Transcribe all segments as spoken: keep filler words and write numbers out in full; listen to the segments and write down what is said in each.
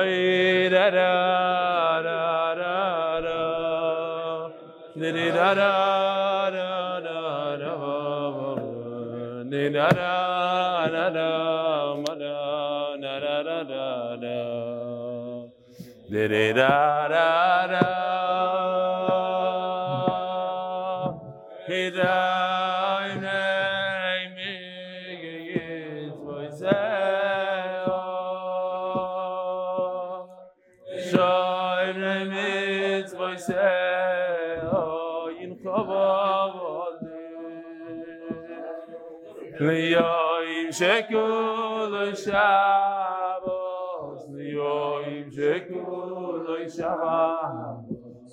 Oy da da da da da, da da da da da da, da da da da, ma da da da da da, da da da da, he da ne me gets voice. Liyoim shekul Shabbos, Liyoim shekul Shabbos,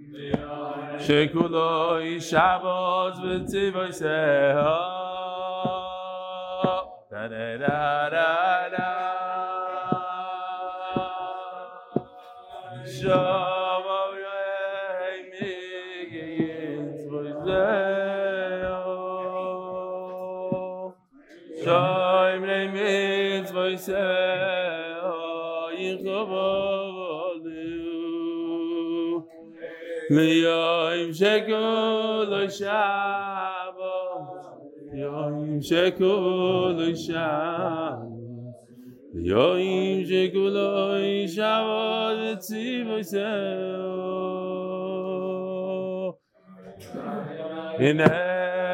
shekul Shabbos v'tzivoseho, da da da da da, Shabbat Yemigis v'tzivoseho. Shoym remitz voice yichavalu Liyoim shekul Shabbos Liyoim shekul Shabbos Liyoim shekul Shabbos v'tzivoseho Hinei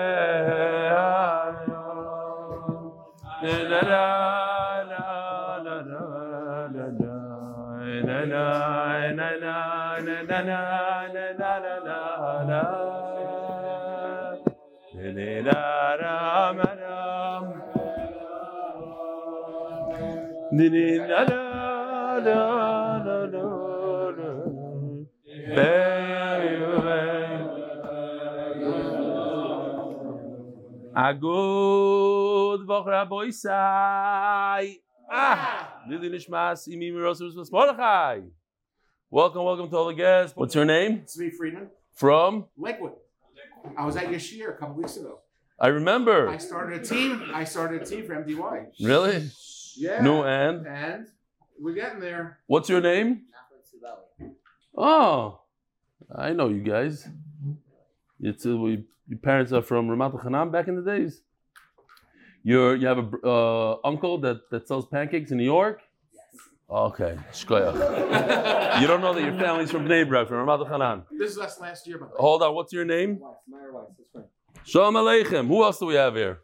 Na na na na na na na na na na na Agud v'chra boisai. Ah, Lili Nishmas Imi Mirosus Mordechai. Welcome, welcome to all the guests. What's your name? Tzvi Friedman. From? Lakewood. I was at your shiur a couple weeks ago. I remember. I started a team. I started a team for M D Y. Really? Yeah. No, and? And we're getting there. What's your name? Oh, I know you guys. It's uh, we. Your parents are from Ramat Hanan back in the days. You're you have a uh, uncle that, that sells pancakes in New York. Yes. Okay, shkoyach. You don't know that your family's from Bnei Brak, from Ramat Hanan. This is us last year, by the way. Hold on, what's your name? Weiss, Meyer Weiss, that's right. Shalom Aleichem. Who else do we have here?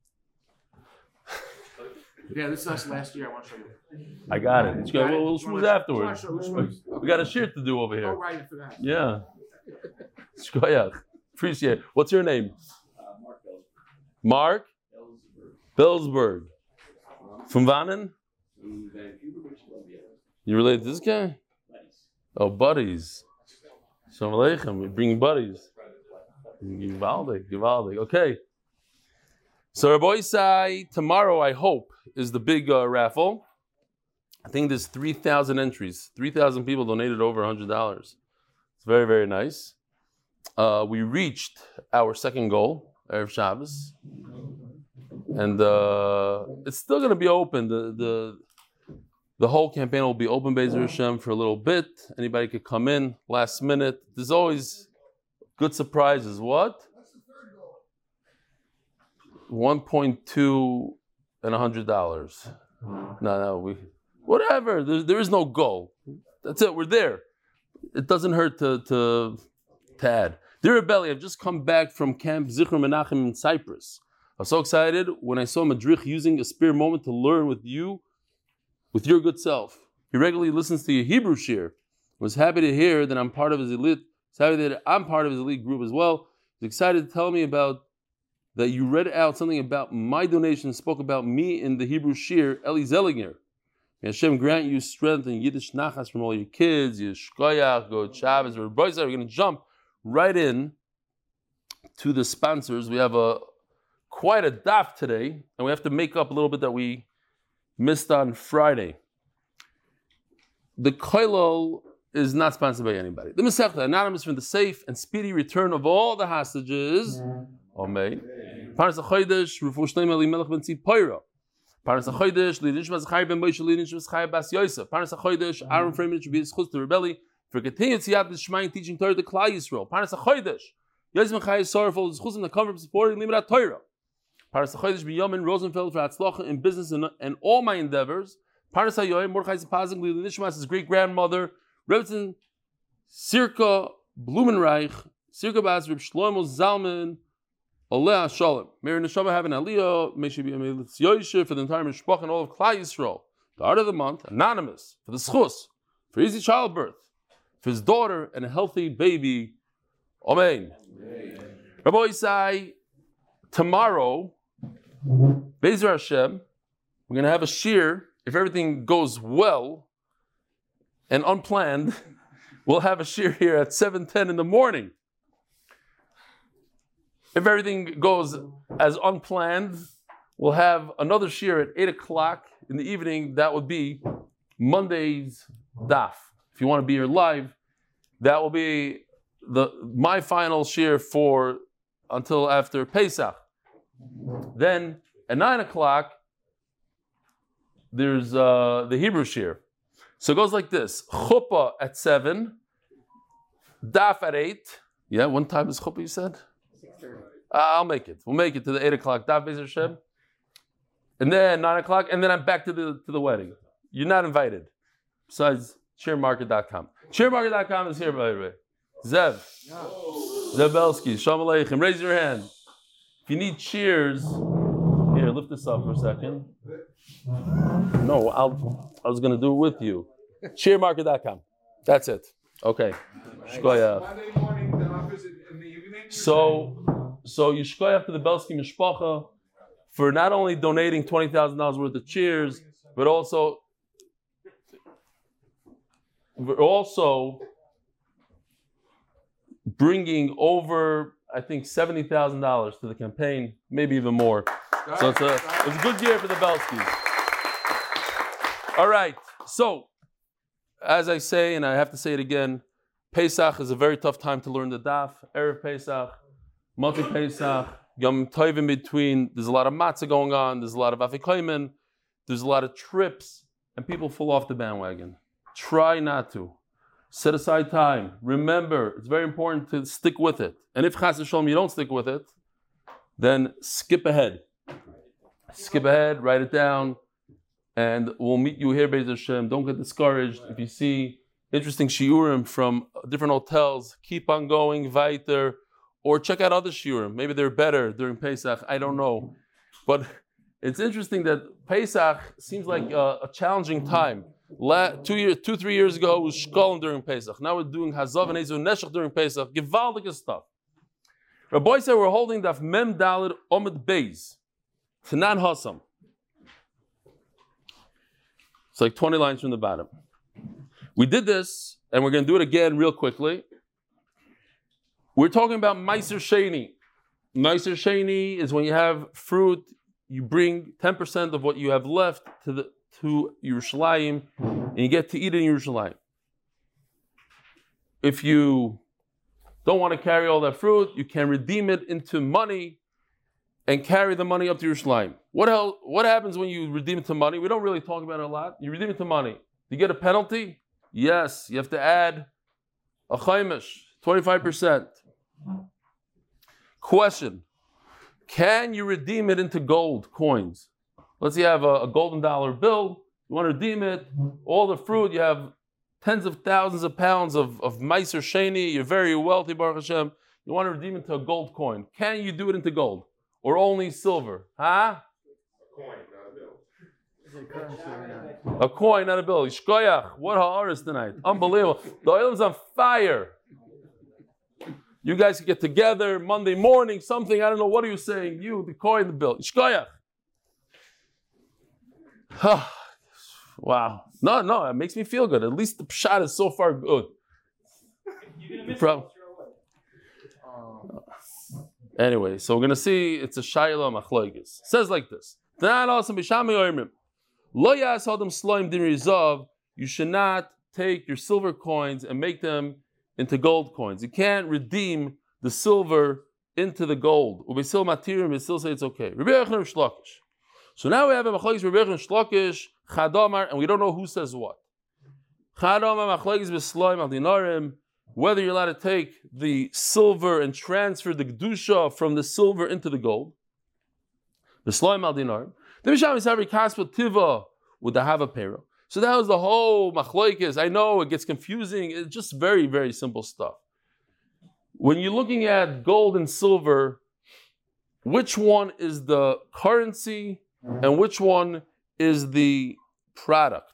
Yeah, this is us last year. I want to show you. I got it. It's good. We'll, we'll schmooze afterwards. Okay. We got a shirt to do over here. Oh, right, I forgot. Yeah. Shkoyach. Appreciate it. What's your name? Uh, Mark Bellsberg. Mark? Bellsberg. Bellsberg. From Vannen? From Vancouver, British Columbia. You related to this guy? Buddies. Oh, buddies. Shalom Aleichem. We bring buddies. Givaldik, Givaldik. Okay. So Rabbi Isai, tomorrow, I hope, is the big uh, raffle. I think there's three thousand entries. three thousand people donated over one hundred dollars. It's very, very nice. Uh, we reached our second goal, Erev Shabbos, and uh, it's still going to be open. The, the the whole campaign will be open, Be'ezer Hashem, for a little bit. Anybody could come in last minute. There's always good surprises. What? What's the third goal? one point two and one hundred dollars. No, no, we whatever. There, there is no goal. That's it. We're there. It doesn't hurt to to. Tad. Dear Rebelli, I've just come back from Camp Zichron Menachem in Cyprus. I was so excited when I saw Madrich using a spare moment to learn with you, with your good self. He regularly listens to your Hebrew shir. I was happy to hear that I'm part of his elite. He's happy that I'm part of his elite group as well. He's excited to tell me about that you read out something about my donation, spoke about me in the Hebrew shir, Eli Zellinger. May Hashem grant you strength and Yiddish nachas from all your kids, your shkoyach, go Shabbos, or boys. We're going to jump right in to the sponsors. We have a quite a daf today, and we have to make up a little bit that we missed on Friday. The koilel is not sponsored by anybody. The Masechta, anonymous from the safe and speedy return of all the hostages. Amen. Parnas HaChodesh, Refuah Shleima Elimelech ben Tzipora. Parnas HaChodesh, Lidinshmas Chai Ben Moshe, Lidinshmas Chai Bas Yosef. Parnas HaChodesh, Aaron Freeman should be his chutz to rebelli for continued Siyat L'Shmayim teaching Torah to Klal Yisrael. Parnas HaChodesh, Yosef Chai is sorrowful, his chutzim to cover up supporting Limrat Torah. Parnas HaChodesh, Binyamin Rosenfeld for Hatzlacha in business and, and all my endeavors. Parnas HaYoyim, Mordechai Zapazing, Lidinshmas, his great grandmother, Rebbetzin Sirka Blumenreich, Sirka Bas Reb Shlomo Zalman, Aleh Shalom. May your neshama have an aliyah. May she be a melitz yoisher for the entire mishpach and all of Klal Yisrael. The art of the month, anonymous, for the schus, for easy childbirth, for his daughter and a healthy baby. Amen. Amen. Rabbi Isai, tomorrow, Be'ezer Hashem, we're going to have a shir. If everything goes well and unplanned, we'll have a shir here at seven ten in the morning. If everything goes as unplanned, we'll have another shir at eight o'clock in the evening. That would be Monday's daf. If you want to be here live, that will be the my final shir for until after Pesach. Then at nine o'clock, there's uh, the Hebrew shir. So it goes like this: Chuppah at seven, daf at eight. Yeah, one time is Chuppah, you said? Uh, I'll make it. We'll make it to the eight o'clock daf Be'ezer Hashem, and then nine o'clock, and then I'm back to the to the wedding. You're not invited. Besides, cheer market dot com. cheer market dot com is here, by the way. Zev, Zev Belsky, Shalom Aleichem. Raise your hand if you need cheers. Here, lift this up for a second. No, I'll. I was going to do it with you. cheer market dot com. That's it. Okay. Monday morning, the office in the evening. So. So Yishkoyach to the Belsky Mishpacha for not only donating twenty thousand dollars worth of cheers, but also, but also bringing over, I think, seventy thousand dollars to the campaign, maybe even more. So it's a, it's a good year for the Belskys. All right. So, as I say, and I have to say it again, Pesach is a very tough time to learn the daf. Erev Pesach. Multi Pesach, Yom Tov in between. There's a lot of matzah going on. There's a lot of afikoymen. There's a lot of trips, and people fall off the bandwagon. Try not to. Set aside time. Remember, it's very important to stick with it. And if Chas v'Shalom you don't stick with it, then skip ahead. Skip ahead. Write it down, and we'll meet you here, Be'ezer Hashem. Don't get discouraged if you see interesting shiurim from different hotels. Keep on going, weiter. Or check out other shiurim. Maybe they're better during Pesach. I don't know. But it's interesting that Pesach seems like a, a challenging time. La, two, years, two, three years ago, it was Shkolem during Pesach. Now we're doing Hazav and Ezu Neshach during Pesach. Gewaldige stuff. Rabbi said we're holding Daf Mem Daled Omid Beis. Tanan Hassam. It's like twenty lines from the bottom. We did this, and we're going to do it again real quickly. We're talking about Meiser Sheni. Meiser Sheni is when you have fruit, you bring ten percent of what you have left to the to Yerushalayim, and you get to eat in Yerushalayim. If you don't want to carry all that fruit, you can redeem it into money and carry the money up to Yerushalayim. What hell, what happens when you redeem it to money? We don't really talk about it a lot. You redeem it to money. You get a penalty? Yes, you have to add a chaimish, twenty-five percent. Question: can you redeem it into gold coins? Let's say you have a, a golden dollar bill. You want to redeem it. All the fruit, you have tens of thousands of pounds of, of Meiser Sheni. You're very wealthy, Baruch Hashem. You want to redeem it into a gold coin. Can you do it into gold? Or only silver? Huh? A coin, not a bill. A coin, not a bill. Yishkoyach. What ha'aris tonight. Unbelievable. The oil is on fire. You guys can get together Monday morning, something, I don't know, what are you saying? You, the coin, the bill. Shkoyach. Wow. No, no, it makes me feel good. At least the pshat is so far good. You're gonna miss From, it. Anyway, so we're going to see, it's a shayla machloigis. It says like this. You should not take your silver coins and make them into gold coins. You can't redeem the silver into the gold. Ubesil matirim, we still say it's okay. So now we have a machlokes Rebbe and Shlokish Chadamar, and we don't know who says what. Chadamar machlokes b'slaim al dinarim, whether you're allowed to take the silver and transfer the kedusha from the silver into the gold. B'slaim al dinarim. The Bisham is having kaspa tiva with the hava pera. So that was the whole machlokes. I know it gets confusing. It's just very, very simple stuff. When you're looking at gold and silver, which one is the currency and which one is the product?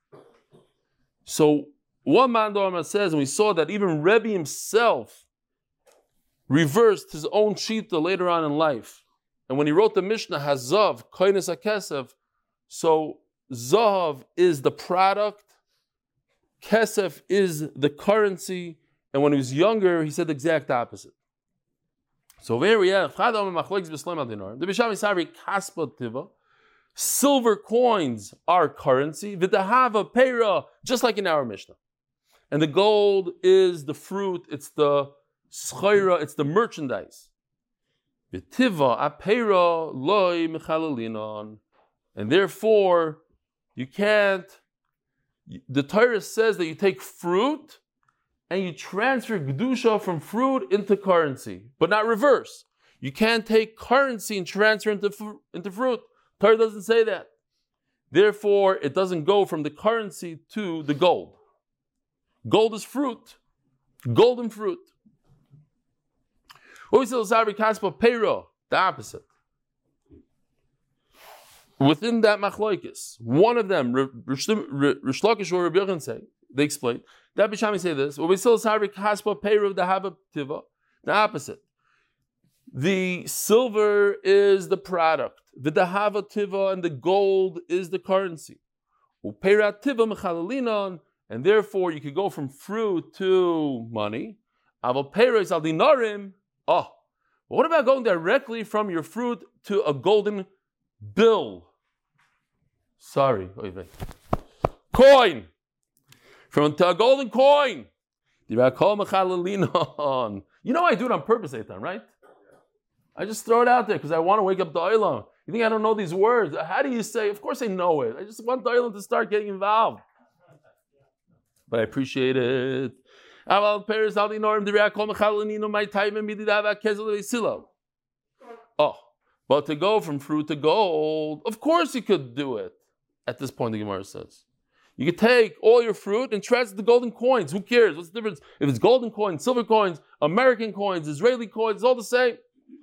So one man Dharma says, and we saw that even Rebbe himself reversed his own shita later on in life. And when he wrote the Mishnah, Hazav, Koines HaKesef, so Zahav is the product, Kesef is the currency, and when he was younger, he said the exact opposite. So here we have the Bisham Isari Kaspa Tiva. Silver coins are currency. V'dahava Peira, just like in our Mishnah. And the gold is the fruit, it's the schayra, it's the merchandise. V'tiva apeira loy mechalalinon. And therefore, you can't, the Torah says that you take fruit and you transfer Kedusha from fruit into currency, but not reverse. You can't take currency and transfer into, fr- into fruit. Torah doesn't say that. Therefore, it doesn't go from the currency to the gold. Gold is fruit. Golden fruit. What we say, L'sari Kaspa Peira, the opposite. Within that machlokes, one of them, Rish Lakish or Rabbi Yochanan say, they explain, that Bishami say this, what we say, L'sari Kaspa Peira, the Hava Tiva, the opposite. The silver is the product. The Dahava Tiva and the gold is the currency. Upeira Tiva Mechalalinon, and therefore you could go from fruit to money. Aval Peira is al dinarim. Oh, but what about going directly from your fruit to a golden bill? Sorry, coin. From to a golden coin. You know I do it on purpose, Eitan, right? I just throw it out there because I want to wake up the Olam. You think I don't know these words? How do you say? Of course I know it. I just want the Olam to start getting involved. But I appreciate it. Oh, but to go from fruit to gold, of course you could do it. At this point, the Gemara says. You could take all your fruit and transfer the golden coins. Who cares? What's the difference? If it's golden coins, silver coins, American coins, Israeli coins, it's all the same.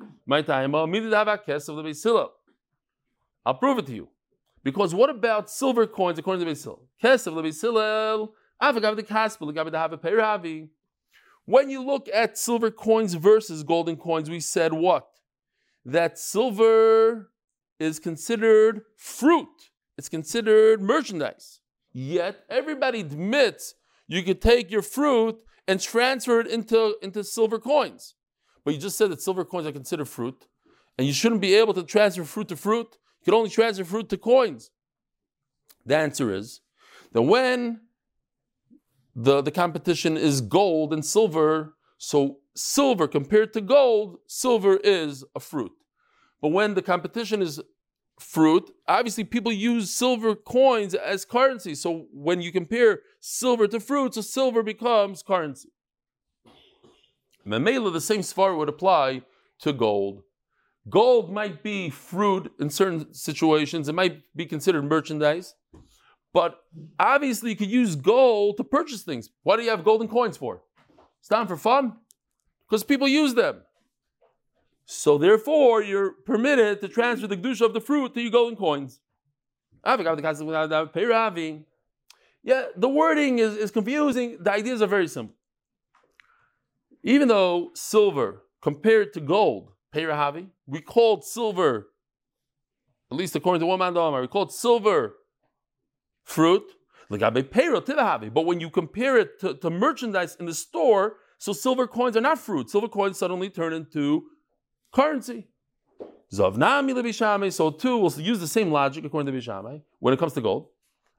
I'll prove it to you. Because what about silver coins according to Beis Hillel? When you look at silver coins versus golden coins, we said what? That silver is considered fruit. It's considered merchandise. Yet everybody admits you could take your fruit and transfer it into, into silver coins. But you just said that silver coins are considered fruit, and you shouldn't be able to transfer fruit to fruit. You can only transfer fruit to coins. The answer is that when the, the competition is gold and silver, so silver compared to gold, silver is a fruit. But when the competition is fruit, obviously people use silver coins as currency. So when you compare silver to fruit, so silver becomes currency. Memela, the same svar would apply to gold. Gold might be fruit in certain situations. It might be considered merchandise. But obviously you could use gold to purchase things. What do you have golden coins for? It's not for fun. Because people use them. So therefore, you're permitted to transfer the kedusha of the fruit to your golden coins. Yeah, the wording is, is confusing. The ideas are very simple. Even though silver compared to gold, peirahavi, we called silver, at least according to one man Damar, we called silver fruit. But when you compare it to, to merchandise in the store, so silver coins are not fruit. Silver coins suddenly turn into currency. So too, we'll use the same logic according to Bishamai when it comes to gold.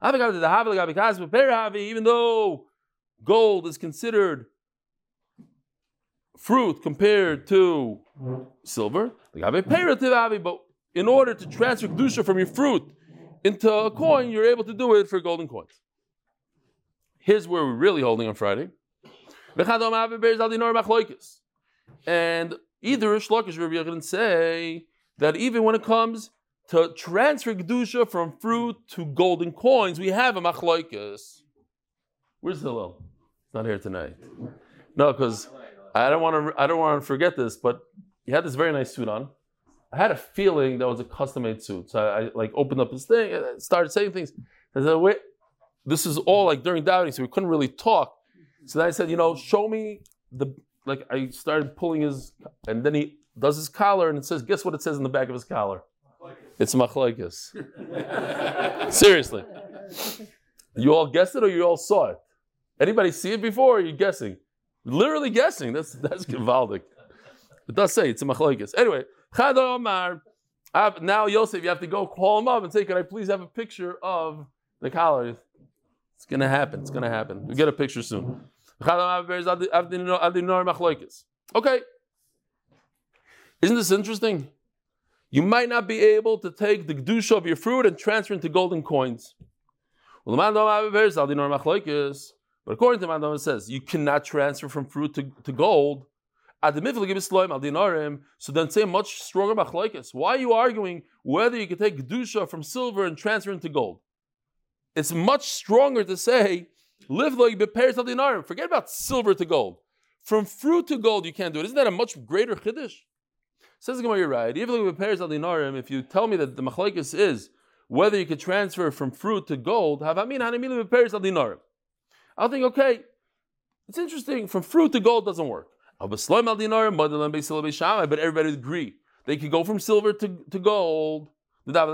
Even though gold is considered fruit compared to silver, but in order to transfer kedusha from your fruit into a coin, you're able to do it for golden coins. Here's where we're really holding on Friday. And either Rish Lakish or Rabbi Yochanan say that even when it comes to transfer kedusha from fruit to golden coins, we have a machloikis. Where's Hillel? He's not here tonight. No, because I don't want to. I don't want to forget this. But he had this very nice suit on. I had a feeling that was a custom-made suit, so I, I like opened up his thing and started saying things. I said, "Wait, this is all like during doubting, so we couldn't really talk." So then I said, "You know, show me the." Like I started pulling his, and then he does his collar, and it says, "Guess what it says in the back of his collar? It's machlokes." Seriously, you all guessed it, or you all saw it? Anybody see it before? Or are you guessing? Literally guessing. That's that's gewaldic. It does say it's a machlokes. Anyway, Chad Omar. Now Yosef, you have to go call him up and say, "Can I please have a picture of the collar?" It's gonna happen. It's gonna happen. We'll get a picture soon. Okay. Isn't this interesting? You might not be able to take the kedusha of your fruit and transfer into golden coins. But according to Mandam, it says you cannot transfer from fruit to, to gold. So then say much stronger machlokes. Why are you arguing whether you can take kedusha from silver and transfer into gold? It's much stronger to say live like beperes al dinarim. Forget about silver to gold. From fruit to gold, you can't do it. Isn't that a much greater chiddush? Says the Gemara, you're right. Even like beperes al dinarim, if you tell me that the machlokes is whether you could transfer from fruit to gold, have I mean hanimili beperes al dinarim? I'll think, okay, it's interesting. From fruit to gold doesn't work. But everybody would agree they could go from silver to, to gold. Did they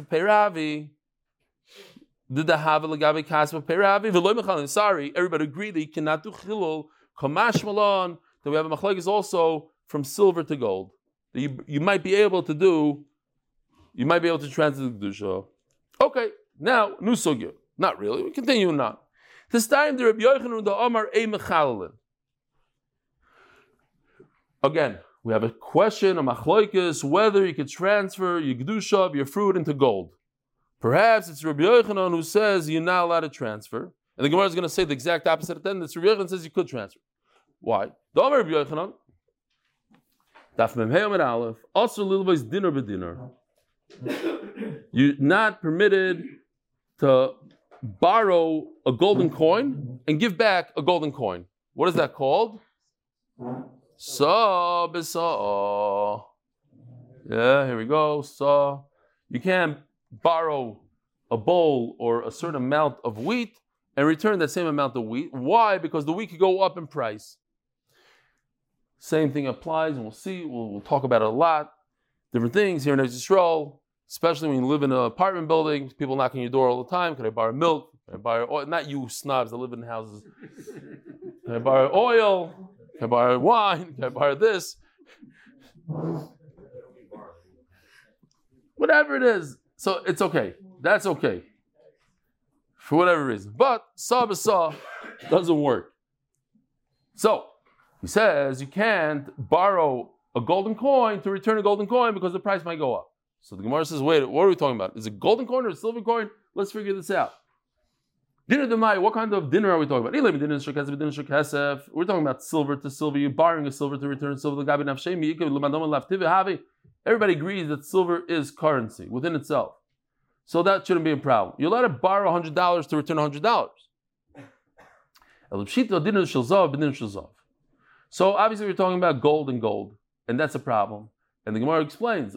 have a legabe kasva peravi? Sorry, everybody agreed that you cannot do chilul. Kamash malon, that we have a machlokes also from silver to gold. That you, you might be able to do, you might be able to transfer the kedusha. Okay, now new sugya. Not really. We continue now. This time the Rabbi Yochanan the Omar a mechalelin. Again, we have a question, a machlokes, whether you could transfer your kedusha of your fruit into gold. Perhaps it's Rabbi Yochanan who says you're not allowed to transfer. And the Gemara is going to say the exact opposite at the end. It's Rabbi Yochanan says you could transfer. Why? The Amar Rabbi Yochanan, Daf Mem Hey Amid Aleph, also little boys dinner b'dinner. You're not permitted to borrow a golden coin and give back a golden coin. What is that called? Sa b'sa. Yeah, here we go. Sa. You can't borrow a bowl or a certain amount of wheat and return that same amount of wheat. Why? Because the wheat could go up in price. Same thing applies, and we'll see. We'll, we'll talk about it a lot. Different things here in Eretz Yisrael, especially when you live in an apartment building. People knocking your door all the time. Can I borrow milk? Can I borrow oil? Not you snobs that live in houses. Can I borrow oil? Can I borrow wine? Can I borrow this? Whatever it is. So it's okay. That's okay. For whatever reason. But saw b'saw doesn't work. So he says you can't borrow a golden coin to return a golden coin because the price might go up. So the Gemara says, wait, what are we talking about? Is it golden coin or a silver coin? Let's figure this out. Dinner demai, what kind of dinner are we talking about? We're talking about silver to silver. You're borrowing a silver to return silver. Everybody agrees that silver is currency within itself. So that shouldn't be a problem. You're allowed to borrow one hundred dollars to return one hundred dollars. So obviously we're talking about gold and gold, and that's a problem. And the Gemara explains,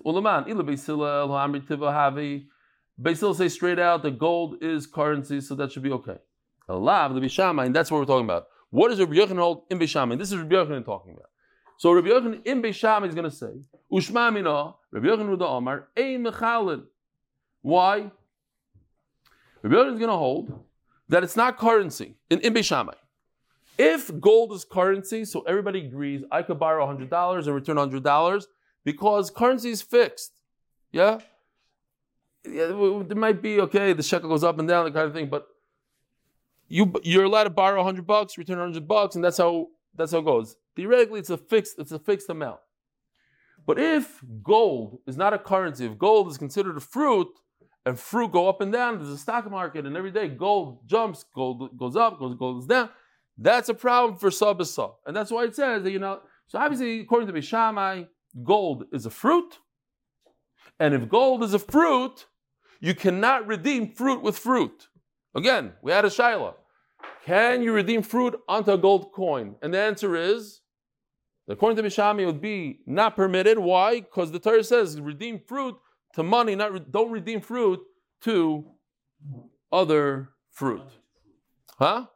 Basil says straight out that gold is currency, so that should be okay. And that's what we're talking about. What does Rabbi Yochanan hold in Beishamai? This is Rabbi Yochanan talking about. So Rabbi Yochanan in Beishamai is going to say, Ushma mina, Rabbi Yochanan the Omar, ein mechalin. Why? Rabbi Yochanan is going to hold that it's not currency in, in Beishamai. If gold is currency, so everybody agrees, I could borrow one hundred dollars and return one hundred dollars because currency is fixed. Yeah? Yeah, there might be, okay, the shekel goes up and down, that kind of thing, but you, you're allowed to borrow one hundred bucks, return one hundred bucks, and that's how that's how it goes. Theoretically, it's a fixed, it's a fixed amount. But if gold is not a currency, if gold is considered a fruit, and fruit go up and down, there's a stock market, and every day gold jumps, gold goes up, gold goes down, that's a problem for Sa B'Sa. And that's why it says that, you know, so obviously, according to Beis Shammai, gold is a fruit. And if gold is a fruit, you cannot redeem fruit with fruit. Again, we had a shaila. Can you redeem fruit onto a gold coin? And the answer is, according to Beis Shammai, it would be not permitted. Why? Because the Torah says redeem fruit to money, not re- don't redeem fruit to other fruit. Huh?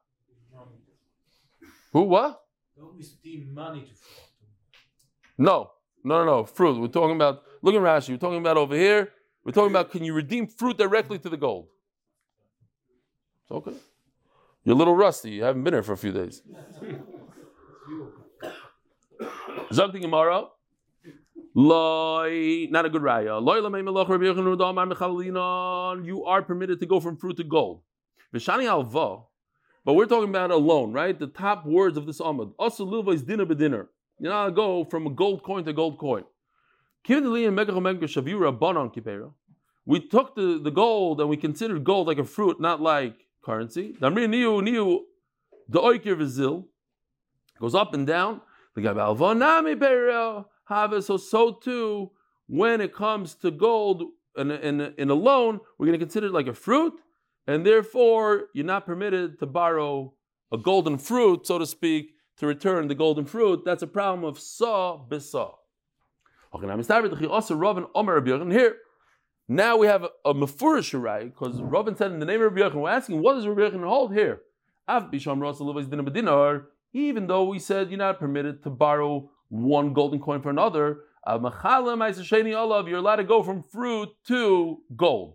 Who, what? Don't redeem money to fruit. No, no, no, no, fruit. We're talking about, look at Rashi, we're talking about over here, we're talking about can you redeem fruit directly to the gold? It's okay. You're a little rusty, you haven't been here for a few days. Zogti Gemara, Loi, not a good raya. Loi lamei melach Rabbi Yochanan Uda Amar Mechalina, you are permitted to go from fruit to gold. V'shani alva, but we're talking about a loan, right? The top words of this Amud. Also, lilva is dinner b'dinner. You know, go from a gold coin to gold coin. We took the, the gold and we considered gold like a fruit, not like currency. Goes up and down. So, so too, when it comes to gold in a, in a, in a loan, we're going to consider it like a fruit, and therefore you're not permitted to borrow a golden fruit, so to speak, to return the golden fruit. That's a problem of Sa B'Sa. And here, now we have a, a Mefurish Shirai, because Ravin said in the name of Rabbi Yochanan, we're asking, what does Rabbi Yochanan hold here? Even though we said you're not permitted to borrow one golden coin for another, you're allowed to go from fruit to gold.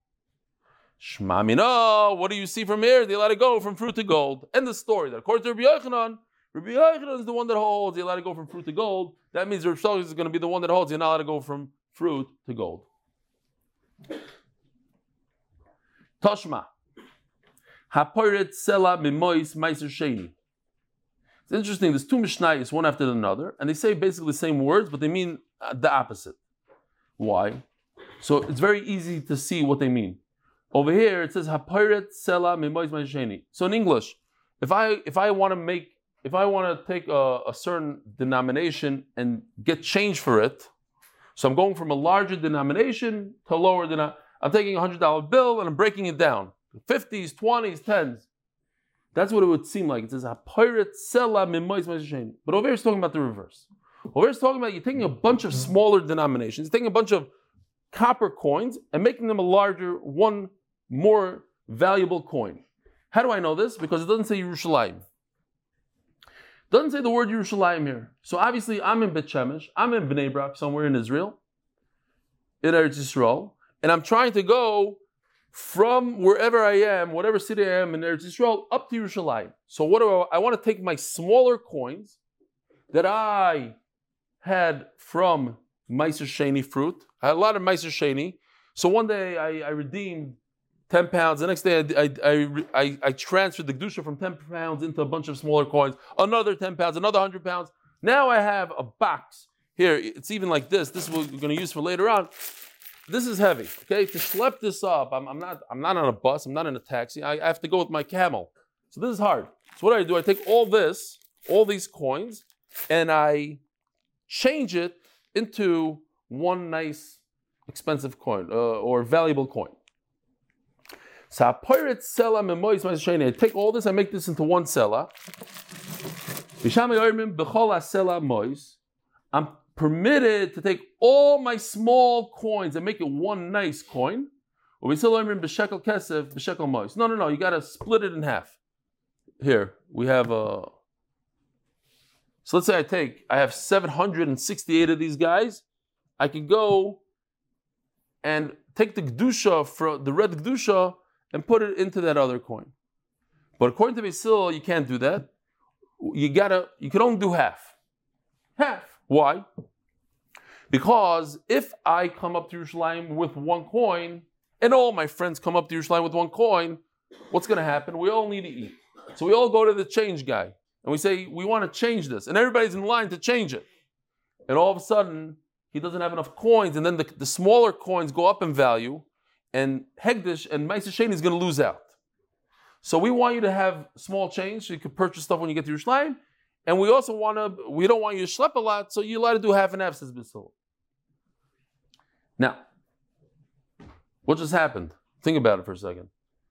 Shmamina, what do you see from here? They're allowed to go from fruit to gold. End the story. That according to Rabbi Yochanan, Rabbi Yochanan is the one that holds you're allowed to go from fruit to gold. That means Rabbi Shlomo is going to be the one that holds you're not allowed to go from fruit to gold. Toshma. Haporet sela mimois meiser sheni. It's interesting, there's two Mishnayos, one after another, and they say basically the same words, but they mean the opposite. Why? So it's very easy to see what they mean. Over here it says Haporet sela mimois meiser sheni. So in English, if I if I want to make if I want to take a, a certain denomination and get change for it, so I'm going from a larger denomination to a lower denomination. I'm taking a hundred dollar bill and I'm breaking it down. fifties, twenties, tens. That's what it would seem like. It says, but over here it's talking about the reverse. Over here it's talking about you're taking a bunch of smaller denominations, taking a bunch of copper coins and making them a larger, one more valuable coin. How do I know this? Because it doesn't say Yerushalayim. It doesn't say the word Yerushalayim here. So obviously I'm in Bet Shemesh, I'm in Bnei Brak, somewhere in Israel, in Eretz Yisrael, and I'm trying to go from wherever I am, whatever city I am in Eretz Yisrael, up to Yerushalayim. So what do I, I want to take my smaller coins that I had from Meiser Sheni fruit. I had a lot of Meiser Sheni. So one day I, I redeemed ten pounds. The next day I, I, I, I, I transferred the Kedusha from ten pounds into a bunch of smaller coins. Another ten pounds, another one hundred pounds. Now I have a box. Here, it's even like this. This is what we're going to use for later on. This is heavy, okay? To schlep this up, I'm, I'm not I'm not on a bus, I'm not in a taxi. I, I have to go with my camel. So this is hard. So what do I do? I take all this, all these coins, and I change it into one nice, expensive coin, uh, or valuable coin. So I take all this, I make this into one sela. I'm permitted to take all my small coins and make it one nice coin. No, no, no, you got to split it in half. Here, we have a... So let's say I take, I have seven hundred sixty-eight of these guys. I could go and take the Kedusha, for the red Kedusha, and put it into that other coin. But according to Beis Hillel, you can't do that. You gotta, you can only do half. Half. Why? Because if I come up to Yerushalayim with one coin, and all my friends come up to Yerushalayim with one coin, what's going to happen? We all need to eat. So we all go to the change guy, and we say, we want to change this. And everybody's in line to change it. And all of a sudden, he doesn't have enough coins, and then the, the smaller coins go up in value, and Hegdish and Meiser Sheni is going to lose out. So we want you to have small change so you can purchase stuff when you get to Yerushalayim, and we also want to, we don't want you to schlep a lot, so you're allowed to do half and half, says Bissel. Now, what just happened? Think about it for a second.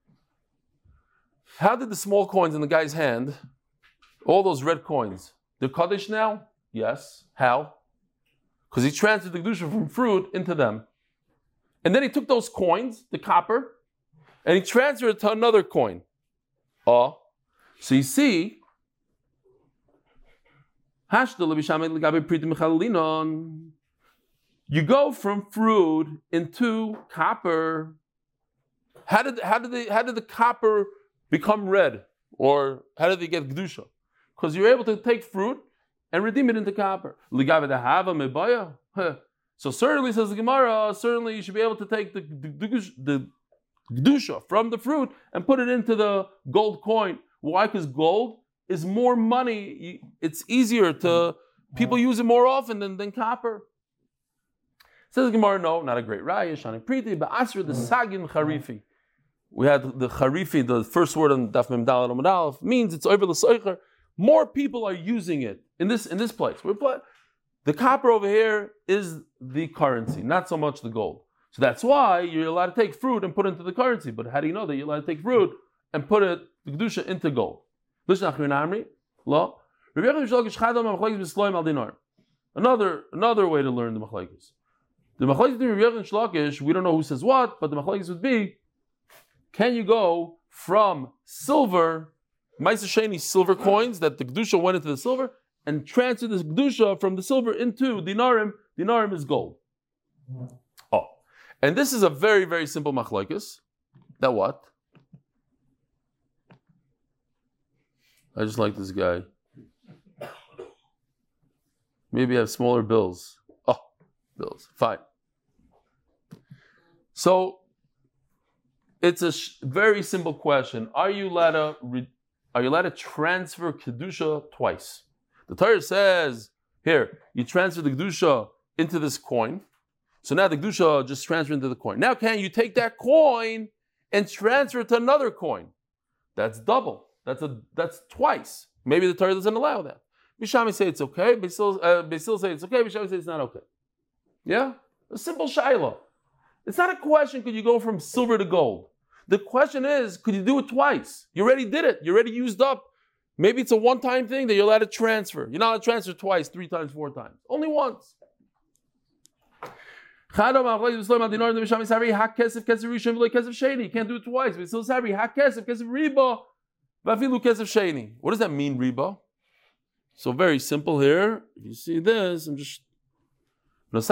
How did the small coins in the guy's hand, all those red coins, they're Kaddish now? Yes. How? Because he transferred the Kedusha from fruit into them. And then he took those coins, the copper, and he transferred it to another coin. Oh. So you see, you go from fruit into copper. How did, how did, they, how did the copper become red? Or how did they get Kedusha? Because you're able to take fruit and redeem it into copper. So certainly, says the Gemara, certainly you should be able to take the, the, the Kedusha from the fruit and put it into the gold coin. Why? Because gold is more money. It's easier to, people use it more often than, than copper. Says the Gemara, no, not a great raya. Shani Priti, but Asr the Sagin Charifi. We had the Charifi, the first word on Daf Mem Daled Amud Aleph, means it's over the Seicher. More people are using it in this in this place. We're play, the copper over here is the currency, not so much the gold. So that's why you're allowed to take fruit and put it into the currency. But how do you know that you're allowed to take fruit and put it, the Kedusha, into gold? Another another way to learn the Machlekes. The Machlekes between Rav and Shlakish, we don't know who says what, but the Machlekes would be, can you go from silver, Meiser Sheni silver coins, that the Kedusha went into the silver, and transfer this Kedusha from the silver into dinarim? Dinarim is gold. Oh. And this is a very, very simple Machlekes. That what? I just like this guy. Maybe I have smaller bills. Oh, bills. Fine. So, it's a sh- very simple question. Are you allowed to re- are you allowed to transfer Kedusha twice? The Torah says, here, you transfer the Kedusha into this coin. So now the Kedusha just transferred into the coin. Now can you take that coin and transfer it to another coin? That's double. That's a that's twice. Maybe the Torah doesn't allow that. Bishami say it's okay. Basil uh, Basil say it's okay. Bishami say it's not okay. Yeah? A simple shaila. It's not a question, could you go from silver to gold? The question is, could you do it twice? You already did it. You already used up. Maybe it's a one-time thing that you're allowed to transfer. You're not allowed to transfer twice, three times, four times. Only once. You can't do it twice. What does that mean, riba? So very simple here. If you see this, I'm just... It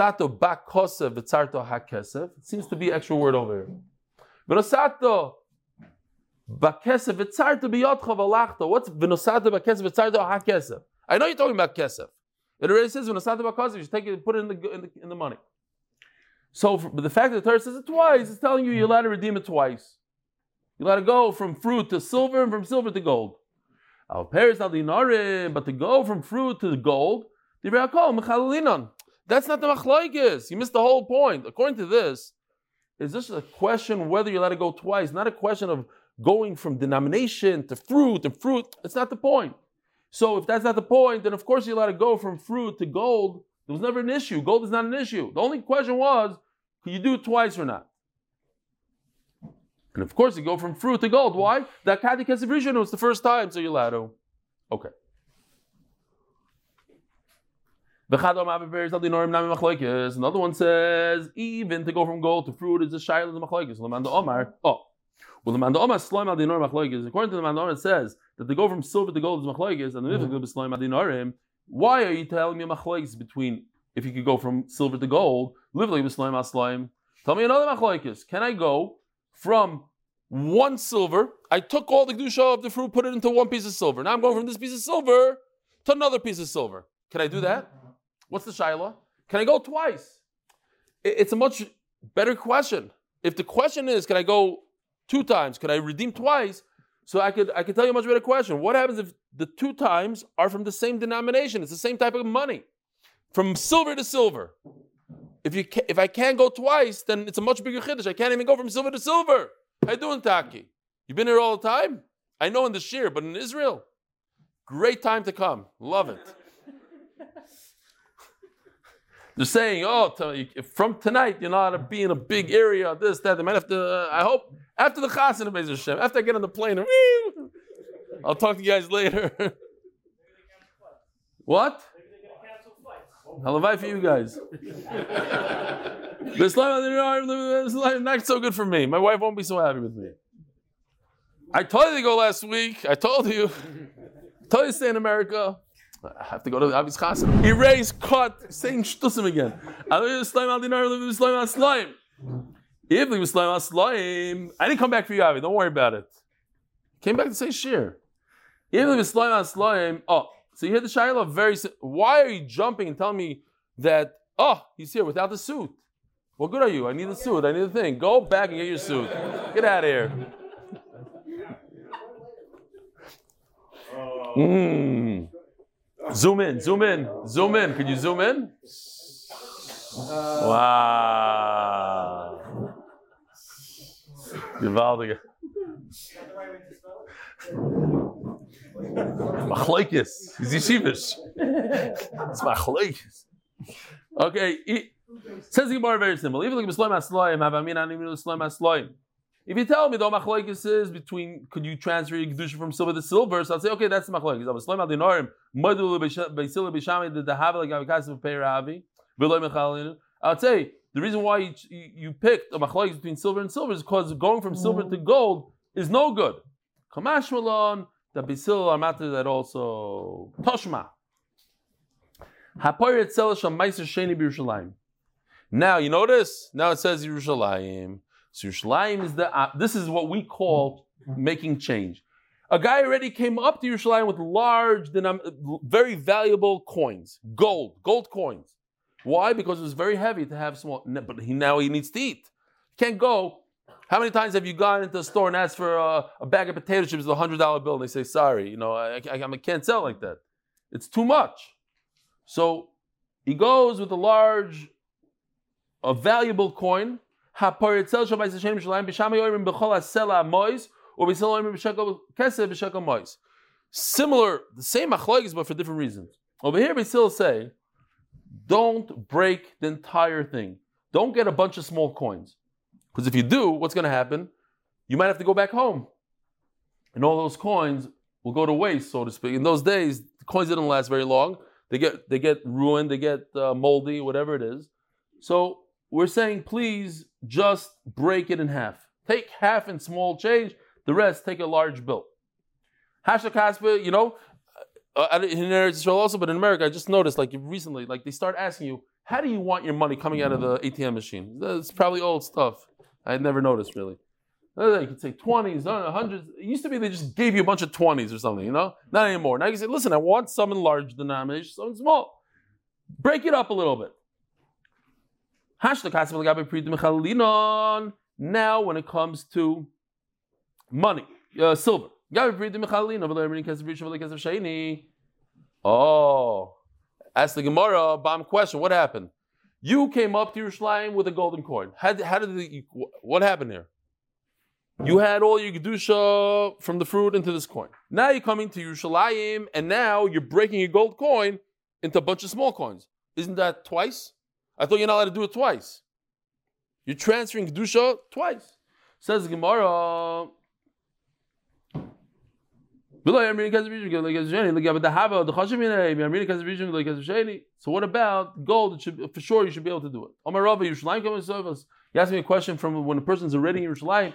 seems to be extra word over here. What's v'nosato b'kesef v'tzarto hakesef? I know you're talking about kesef. It already says v'nosato b'kesef. You should take it, put it in the in the, in the money. So, for, but the fact that the Torah says it twice, it's telling you you're allowed to redeem it twice. You're allowed to go from fruit to silver and from silver to gold. But to go from fruit to gold, that's not the machlokes. You missed the whole point. According to this, it's just a question whether you're allowed to go twice, not a question of going from denomination to fruit and fruit. It's not the point. So if that's not the point, then of course you're allowed to go from fruit to gold. There was never an issue. Gold is not an issue. The only question was, can you do it twice or not? And of course you go from fruit to gold. Why? That Kadi Kesef Rishon was the first time, so you're allowed to. Okay. Another one says, even to go from gold to fruit is a shayla the machlokes. Oh, well, the Manda Omar Sloim al Dinor machlokes. According to the Manda Omar, it says that to go from silver to gold is machlokes, and the Mifik is Sloim al Dinorim. Why are you telling me machlokes between if you could go from silver to gold? Lively with Sloim al Sloim. Tell me another machlokes. Can I go from one silver? I took all the kedusha of the fruit, put it into one piece of silver. Now I'm going from this piece of silver to another piece of silver. Can I do that? What's the shayla? Can I go twice? It's a much better question. If the question is, can I go two times? Can I redeem twice? So I could I could tell you a much better question. What happens if the two times are from the same denomination? It's the same type of money. From silver to silver. if you can, if I can't go twice, then it's a much bigger chiddush. I can't even go from silver to silver. How you doing, Taki? You've been here all the time? I know in the Shir, but in Israel, great time to come. Love it. They're saying, oh, from tonight, you're not to be in a big area, this, that. They might have to, uh, I hope, after the Chassan of Beis Hashem, after I get on the plane, and, I'll talk to you guys later. What? Halavai for you guys. Islam, not so good for me. My wife won't be so happy with me. I told you to go last week. I told you. I told you to stay in America. I have to go to Avi's Chassan. Erase, cut, saying shtusim again. I didn't come back for you, Avi. Don't worry about it. Came back to say shir. Oh, so you hear the Shaila very. Why are you jumping and telling me that? Oh, he's here without the suit. What good are you? I need the suit. I need the thing. Go back and get your suit. Get out of here. Mm. Zoom in, zoom in, zoom in. Could you zoom in? Wow. Gewaldige. Machlokes. He's yeshivish. It's machlokes. Okay. Says the Gemara very simple. Even like B'Sloim HaSloim, Havamina Animinu B'Sloim HaSloim. If you tell me the machlokes is between, could you transfer your kedusha from silver to silver? So I'll say, okay, that's the machlokes. B'Sloim HaDinorim, Madul B'Silva B'Shami Did the Havel like Avikasim Peiravi V'Loi Mechalinu. I'll say the reason why you, you, you picked a machlokes between silver and silver is because going from silver to gold is no good. Kamash Malon. The Bisil are matter that also Toshma. Hapoyer Etzel Sham Meiser Sheni B'Yerushalayim. Now you notice. Now it says Yerushalayim. So Yerushalayim is the. Uh, this is what we call making change. A guy already came up to Yerushalayim with large, very valuable coins, gold, gold coins. Why? Because it was very heavy to have small. But he now he needs to eat. Can't go. How many times have you gone into a store and asked for a, a bag of potato chips with a hundred dollar bill and they say, sorry, you know, I, I, I can't sell like that. It's too much. So he goes with a large, a valuable coin. Similar, the same machlokes, but for different reasons. Over here, we still say, don't break the entire thing. Don't get a bunch of small coins. Because if you do, what's going to happen? You might have to go back home. And all those coins will go to waste, so to speak. In those days, the coins didn't last very long. They get they get ruined, they get uh, moldy, whatever it is. So we're saying, please just break it in half. Take half in small change, the rest take a large bill. Hashtag Kaspa, you know, uh, in Eretz Israel also, but in America, I just noticed, like recently, like they start asking you, how do you want your money coming out of the A T M machine? It's probably old stuff. I had never noticed, really. You could say twenties, hundreds. It used to be they just gave you a bunch of twenties or something, you know? Not anymore. Now you say, listen, I want some in large denomination, some in small. Break it up a little bit. Now, when it comes to money, uh, silver. Oh, ask the Gemara, bomb question, what happened? You came up to Yerushalayim with a golden coin. How, how did the, what happened here? You had all your Kedusha from the fruit into this coin. Now you're coming to Yerushalayim, and now you're breaking your gold coin into a bunch of small coins. Isn't that twice? I thought you're not allowed to do it twice. You're transferring Kedusha twice. Says the Gemara. So what about gold? It should, for sure, you should be able to do it. You asked me a question from when a person's already in Yerushalayim.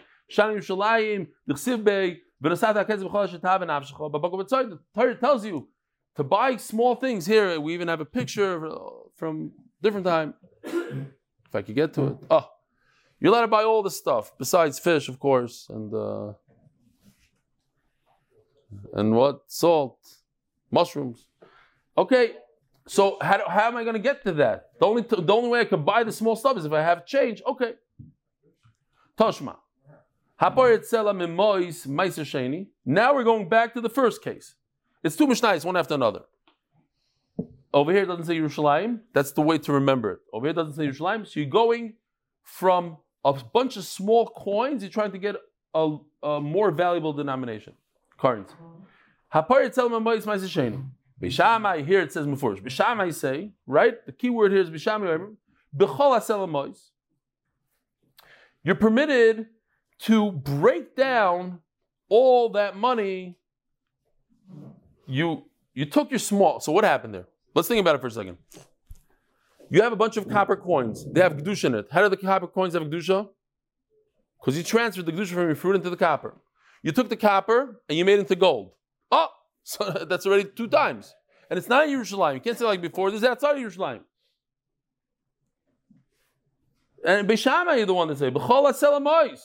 The Torah tells you to buy small things. Here, we even have a picture from different time. If I could get to it. Oh, you're allowed to buy all the stuff, besides fish, of course, and uh, and what? Salt, mushrooms. Okay, so how, do, how am I going to get to that? The only, the only way I could buy the small stuff is if I have change. Okay. Toshma. Now we're going back to the first case. It's two mishnayos, one after another. Over here it doesn't say Yerushalayim. That's the way to remember it. Over here it doesn't say Yerushalayim. So you're going from a bunch of small coins, you're trying to get a, a more valuable denomination. Current. Hapar Yitzel Mamois Ma'aseh Bishamai, here it says Mefurish. Bishamai say, right? The key word here is Bishamai. B'chol Asel Mamois. You're permitted to break down all that money. You you took your small. So what happened there? Let's think about it for a second. You have a bunch of copper coins. They have Kedusha in it. How do the copper coins have Kedusha? Because you transferred the Kedusha from your fruit into the copper. You took the copper and you made it into gold. Oh, so that's already two times. And it's not Yerushalayim. You can't say like before, this is outside of Yerushalayim. And Beishamai is the one that say, B'chol Asel Amois.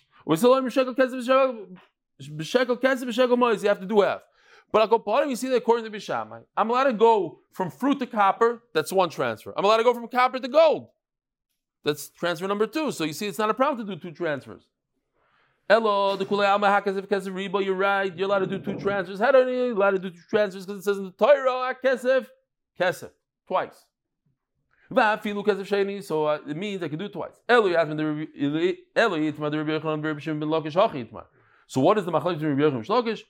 You have to do half. But I'll go part of you see that according to Bishamai, I'm allowed to go from fruit to copper, that's one transfer. I'm allowed to go from copper to gold. That's transfer number two. So you see, it's not a problem to do two transfers. Hello, the Kulei Alma Hakasif Kesef Rebo, you're right. You're allowed to do two transfers. How do you allowed to do two transfers? Because it says in the Torah, Kesef, Kesef, twice. So uh, it means I can do it twice. So what is the machlokes between Rabbi Yochanan and Shlokish?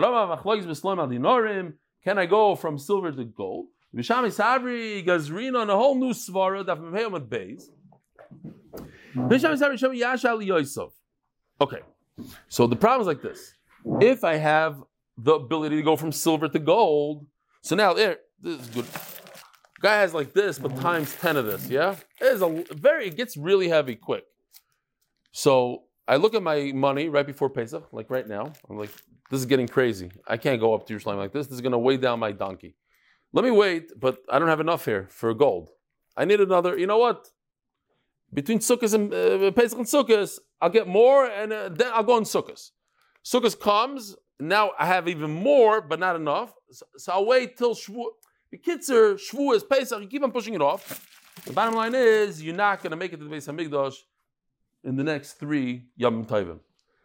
Can I go from silver to gold? Bishami Sabri Gazrina on a whole new svara that from Hayom at Beis. Bishami Sabri Shami Yashal Yosef. Okay, so the problem is like this: if I have the ability to go from silver to gold, so now there, this is good. Guy has like this, but times ten of this. Yeah, it is a very. It gets really heavy quick. So I look at my money right before Pesach, like right now. I'm like, this is getting crazy. I can't go up to Yerushalayim like this. This is going to weigh down my donkey. Let me wait, but I don't have enough here for gold. I need another. You know what? Between Sukkot and uh, Pesach and Sukkot, I'll get more, and uh, then I'll go on Sukkot. Sukkot comes. Now I have even more, but not enough. So, so I'll wait till Shavuot. The Kitzer, Shavuot, Pesach. You keep on pushing it off. The bottom line is, you're not going to make it to the Beis Hamikdash in the next three Yom Tovim.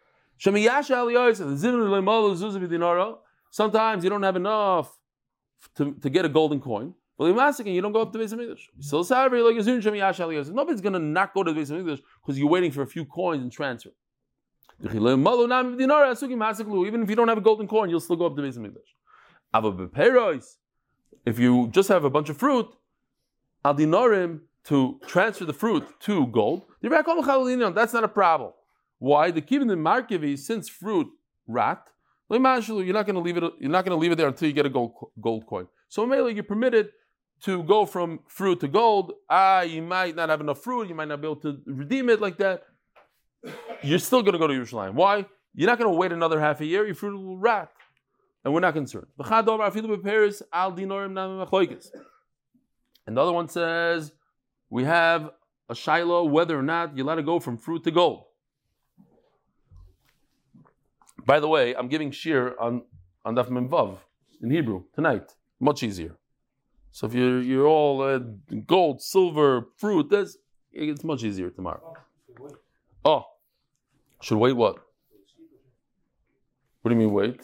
Sometimes you don't have enough to, to get a golden coin. Well, you don't go up to the Beis Hamikdash. Nobody's going to not go to the Beis Hamikdash because you're waiting for a few coins and transfer. Even if you don't have a golden coin, you'll still go up to the Beis Hamikdash. If you just have a bunch of fruit, al dinarim to transfer the fruit to gold, that's not a problem. Why? The kivin in markevi, since fruit rat, you're not going to leave it. You're not going to leave it there until you get a gold gold coin. So mainly you're permitted to go from fruit to gold. Ah, you might not have enough fruit. You might not be able to redeem it like that. You're still going to go to Yerushalayim. Why? You're not going to wait another half a year. Your fruit will rat, and we're not concerned. And the other one says we have a shiloh whether or not you let it go from fruit to gold. By the way, I'm giving shir on on Daf Mem Vav in Hebrew tonight. Much easier. So if you're you're all uh, gold, silver, fruit, that's it's much easier tomorrow. Oh, should wait what? What do you mean wait?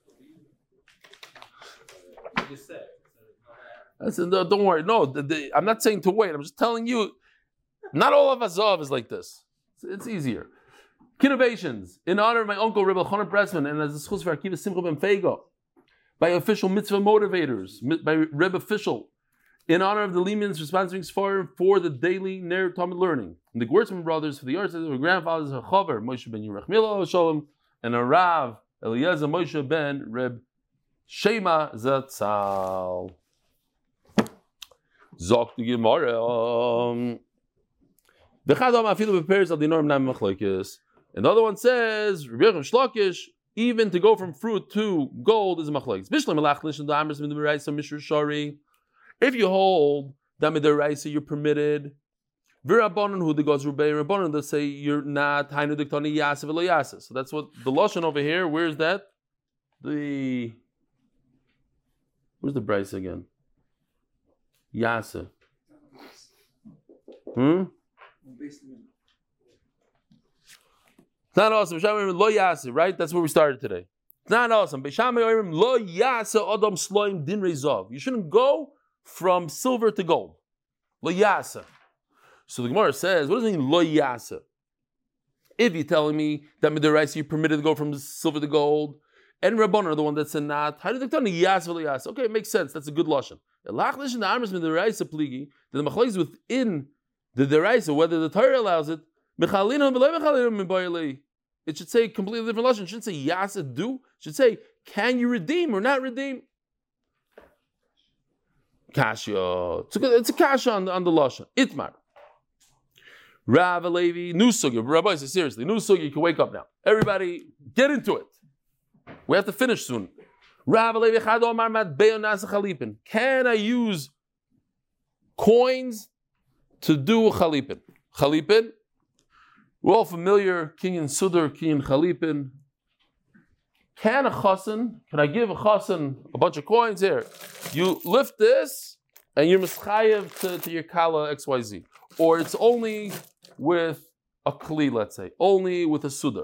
I said, no, don't worry. No, the, the, I'm not saying to wait. I'm just telling you, not all of Azav is like this. It's, it's easier. Kinnovations in honor of my uncle Rebbe Elchanan Pressman and as a schus for Akiva Simcha ben Feigo, by official mitzvah motivators, by Rebbe official, in honor of the Lehmans sponsoring Sfarim for the daily Ner Talmud learning, and the Gewurzman brothers for the arts of their grandfathers Chaver Moshe ben Yerach Milo Shalom and a Rav Eliezer Moshe ben Reb Shema Zatzal. Zok the Gemara. The Chadam Afilu prepares al dinorm nam machlokes. And the other one says, Rabbi Yochanan Shlokish, even to go from fruit to gold is a machlokes. If you hold that midiraisa, you're permitted. V'rabbanon who the goes rubei rabbanon that say you're not hainu diktani yaseh v'lo yaseh. So that's what the lashon over here. Where is that? The where's the brayse again? Yaseh. Hmm. It's not awesome. Lo yaseh, right? That's where we started today. It's not awesome. Lo yaseh adam sloim din rezov. You shouldn't go from silver to gold. Lo yasa. So the Gemara says, what does it mean lo yasa? If you're telling me that midiraisa you're permitted to go from silver to gold, and Rabbanan are the one that said not, how do they tell me yasa lo yasa? Okay, it makes sense. That's a good lashon. The lachlish and the armors midiraisa pligi, that the machlokes within the deraisa, whether the Torah allows it, it should say completely different lashon. It shouldn't say yasa do. It should say, can you redeem or not redeem? Kasha. It's a, it's a kasha on the, on the lashon. Itmar. Rav Levi, new sugya. Rabbi says, seriously, new sugya, you can wake up now. Everybody, get into it. We have to finish soon. Rav Levi, can I use coins to do a chalipin? Chalipin, we're all familiar, Kinyan Sudar, Kinyan Chalipin. Can a chassan, can I give a chassan a bunch of coins here? You lift this, and you're mischayev to, to your kala X Y Z. Or it's only with a kli, let's say, only with a sudar.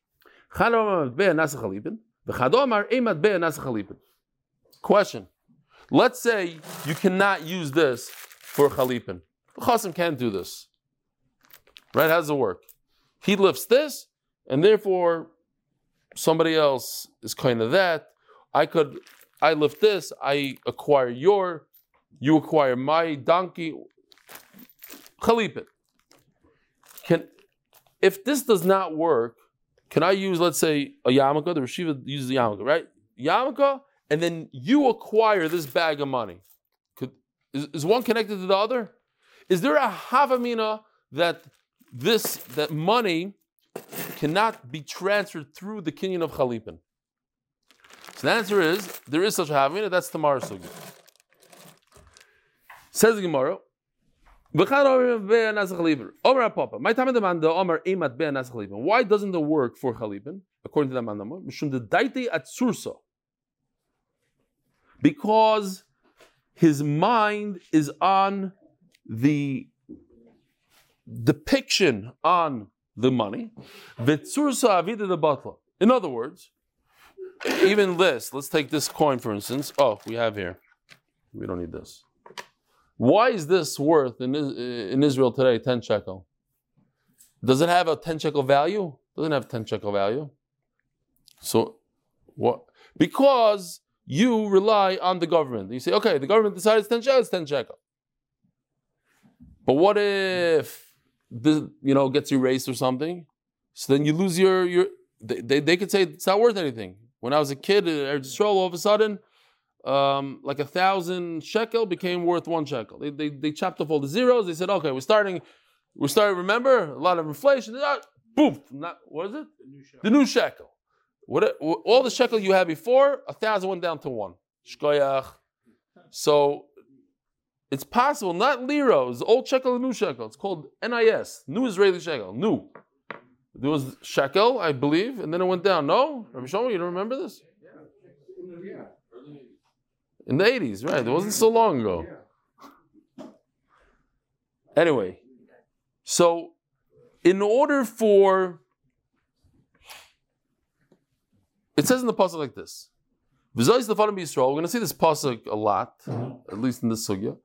Question. Let's say you cannot use this for chalipin. The chassan can't do this. Right? How does it work? He lifts this, and therefore somebody else is kind of that. I could, I lift this, I acquire your, you acquire my donkey. Chalipin. Can, if this does not work, can I use, let's say, a yarmulke? The Rishiva uses a yarmulke, right? Yarmulke, and then you acquire this bag of money. Could, is, is one connected to the other? Is there a havamina that this that money cannot be transferred through the kinyan of chalipin? So the answer is there is such a havamina. That's the Gemara sugya. Says the Gemara. Why doesn't it work for chalipin? According to the mandamah, because his mind is on the depiction on the money. In other words, even this, let's take this coin for instance. Oh, we have here. We don't need this. Why is this worth in, in Israel today ten shekel? Does it have a ten shekel value? Doesn't have ten shekel value. So, what? Because you rely on the government. You say, okay, the government decides ten shekel, it's ten shekel. But what if the you know gets erased or something? So then you lose your your. They they, they could say it's not worth anything. When I was a kid in Eretz Yisrael, all of a sudden. Um, like a thousand shekel became worth one shekel. They, they they chopped off all the zeros. They said, okay, we're starting, we're starting. Remember, a lot of inflation. Ah, boom! Not, what is it? The new shekel. The new shekel. What, all the shekel you had before, a thousand went down to one. Shkoyach. So it's possible, not lira, it's old shekel and new shekel. It's called N I S, new Israeli shekel, new. There was shekel, I believe, and then it went down. No, Rabbi Shlomo, you don't remember this? Yeah. In the eighties, right? It wasn't so long ago. Anyway, so in order for, it says in the pasuk like this. We're going to see this pasuk a lot, at least in this sugya.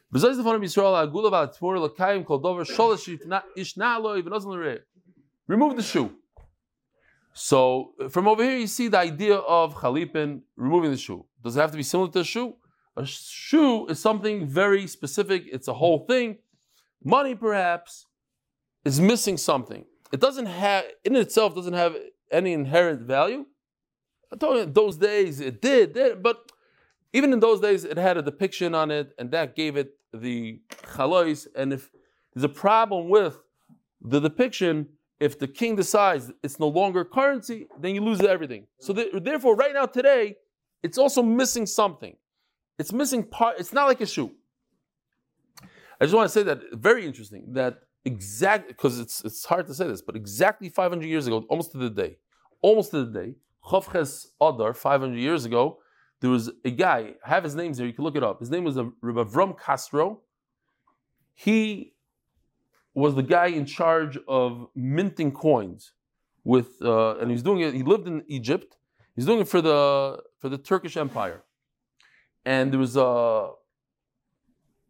Remove the shoe. So from over here, you see the idea of chalipin, removing the shoe. Does it have to be similar to a shoe? A shoe is something very specific. It's a whole thing. Money, perhaps, is missing something. It doesn't have, in itself, doesn't have any inherent value. I told you, in those days it did, did, but even in those days, it had a depiction on it, and that gave it the chalois. And if there's a problem with the depiction, if the king decides it's no longer currency, then you lose everything. So th- therefore, right now, today, it's also missing something. It's missing part. It's not like a shoe. I just want to say that, very interesting, that exactly, because it's it's hard to say this, but exactly five hundred years ago, almost to the day, almost to the day, Chavches Adar, five hundred years ago, there was a guy, I have his names there, you can look it up. His name was Rabbi Avram Castro. He was the guy in charge of minting coins with, uh, and he's doing it, he lived in Egypt. He's doing it for the for the Turkish Empire. And there was a,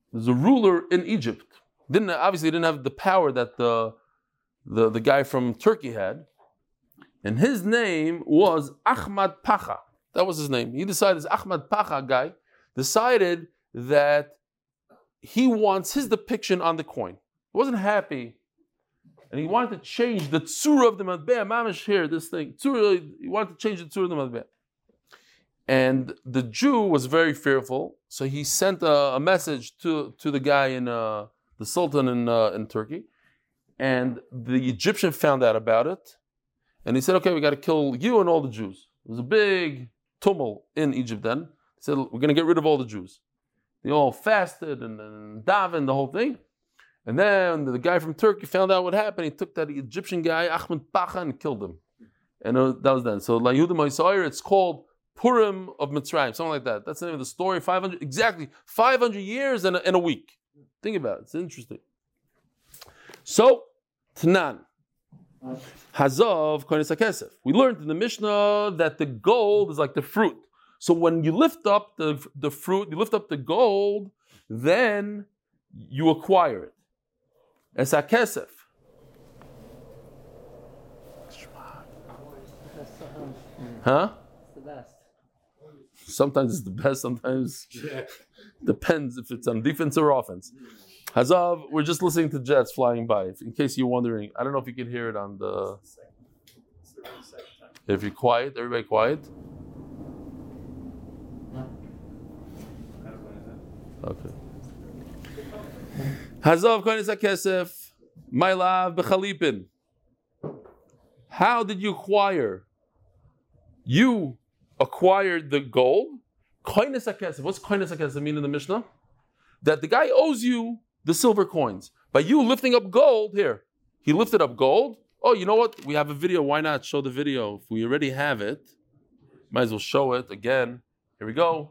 there's a ruler in Egypt. Didn't obviously didn't have the power that the, the, the guy from Turkey had. And his name was Ahmad Pacha. That was his name. He decided, this Ahmad Pacha guy, decided that he wants his depiction on the coin. He wasn't happy. And he wanted to change the tzura of the matbea. Mamish here, this thing. Tzura, he wanted to change the tzura of the matbea. And the Jew was very fearful. So he sent a, a message to, to the guy in, uh, the Sultan in, uh, in Turkey. And the Egyptian found out about it. And he said, okay, we got to kill you and all the Jews. It was a big tumult in Egypt then. He said, we're going to get rid of all the Jews. They all fasted and, and davened, the whole thing. And then the guy from Turkey found out what happened. He took that Egyptian guy, Ahmed Pacha, and killed him. And uh, that was then. So, La Yehuda Moisair, it's called Purim of Mitzrayim, something like that. That's the name of the story. five hundred, exactly five hundred years and a, and a week. Think about it. It's interesting. So, Tanan. Hazov koines hakesef. We learned in the Mishnah that the gold is like the fruit. So when you lift up the, the fruit, you lift up the gold, then you acquire it. Es hakesef. Huh? It's the best. Sometimes it's the best, sometimes depends if it's on defense or offense. Hazav, we're just listening to jets flying by. In case you're wondering, I don't know if you can hear it on the. If you're quiet, everybody quiet. Okay. Hazav koines hakesef, my love bechalipin. How did you acquire? You acquired the gold. Koines hakesef. What's koines hakesef mean in the Mishnah? That the guy owes you the silver coins. By you lifting up gold, here, he lifted up gold. Oh, you know what? We have a video. Why not show the video? If we already have it, might as well show it again. Here we go.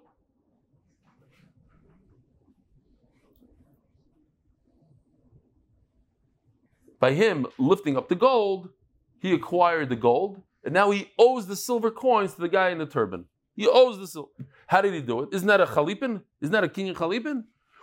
By him lifting up the gold, he acquired the gold, and now he owes the silver coins to the guy in the turban. He owes the silver. How did he do it? Isn't that a chalipin? Isn't that a kinyan chalipin?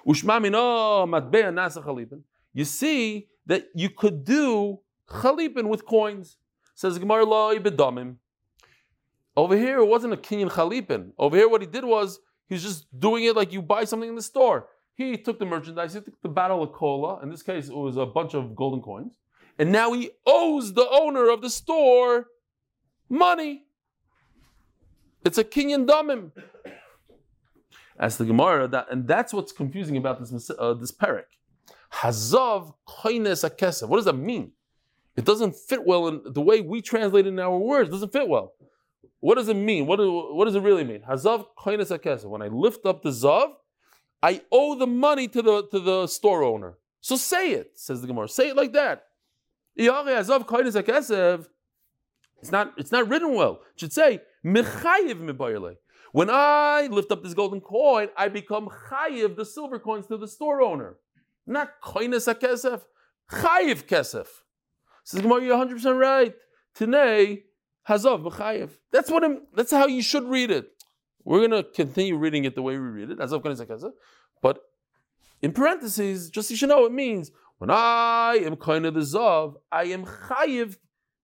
You see that you could do chalipin with coins. Says Gemara lo ibedamim. Over here, it wasn't a kinyan chalipin. Over here, what he did was he was just doing it like you buy something in the store. He took the merchandise, he took the bottle of cola. In this case, it was a bunch of golden coins, and now he owes the owner of the store money. It's a kinyan damim. As the Gemara, that, and that's what's confusing about this uh, this parak. Hazav koines hakesef. What does that mean? It doesn't fit well in the way we translate it in our words. It doesn't fit well. What does it mean? What, do, what does it really mean? Hazav koines hakesef. When I lift up the zav, I owe the money to the to the store owner. So say it, says the Gemara. Say it like that. Hazav koines hakesef. It's not. It's not written well. It should say mechayiv mibayle. When I lift up this golden coin, I become chayiv the silver coins to the store owner. Not koines hakesef, chayiv kesef. Says Gemara, you're one hundred percent right. Today, hazav mechayiv. That's what. I'm, that's how you should read it. We're gonna continue reading it the way we read it, hazav koines hakesef. But in parentheses, just so you should know, it means when I am koine the zav, I am chayiv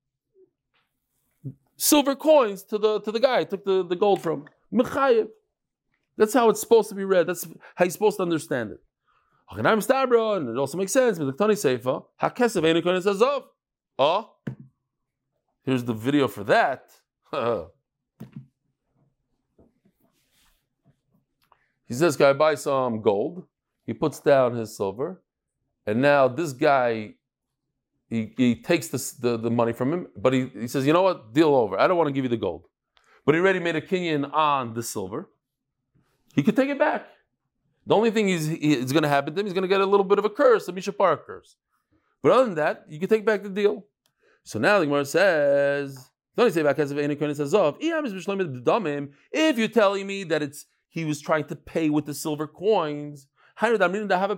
silver coins to the to the guy I took the, the gold from. Mechayev. That's how it's supposed to be read. That's how you're supposed to understand it. And it also makes sense. Oh, here's the video for that. He says, guy buys some gold. He puts down his silver. And now this guy, he, he takes this, the, the money from him. But he, he says, you know what? Deal over. I don't want to give you the gold. But he already made a kinyan on the silver. He could take it back. The only thing is, is going to happen to him, he's going to get a little bit of a curse, a Mishapar curse. But other than that, you can take back the deal. So now the Gemara says, if you're telling me that it's he was trying to pay with the silver coins, so now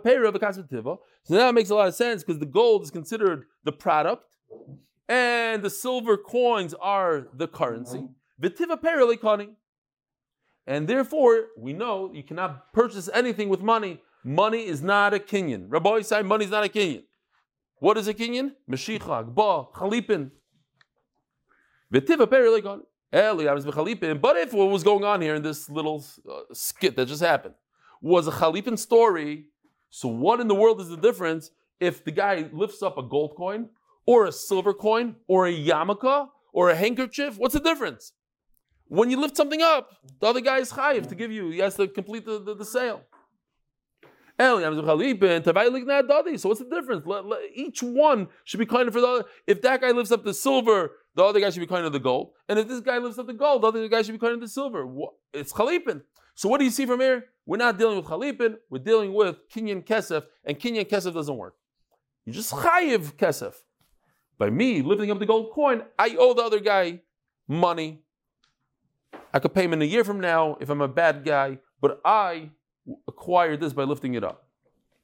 it makes a lot of sense because the gold is considered the product and the silver coins are the currency. And therefore, we know you cannot purchase anything with money. money is not a kinyan. Rabbi say money is not a kinyan. What is a kinyan? Meshicha, Gba, Chalipin. V'tiva peri leikani. But if what was going on here in this little uh, skit that just happened was a Chalipin story, so what in the world is the difference if the guy lifts up a gold coin or a silver coin or a yarmulke or a handkerchief? What's the difference? When you lift something up, the other guy is chayiv to give you. He has to complete the, the, the sale. So what's the difference? Let, let, each one should be kind of for the other. If that guy lifts up the silver, the other guy should be kind of the gold. And if this guy lifts up the gold, the other guy should be kind of the silver. It's chalipin. So what do you see from here? We're not dealing with chalipin. We're dealing with kinyan kesef, and kinyan kesef doesn't work. You just chayiv kesef. By me lifting up the gold coin, I owe the other guy money. I could pay him in a year from now if I'm a bad guy, but I acquired this by lifting it up.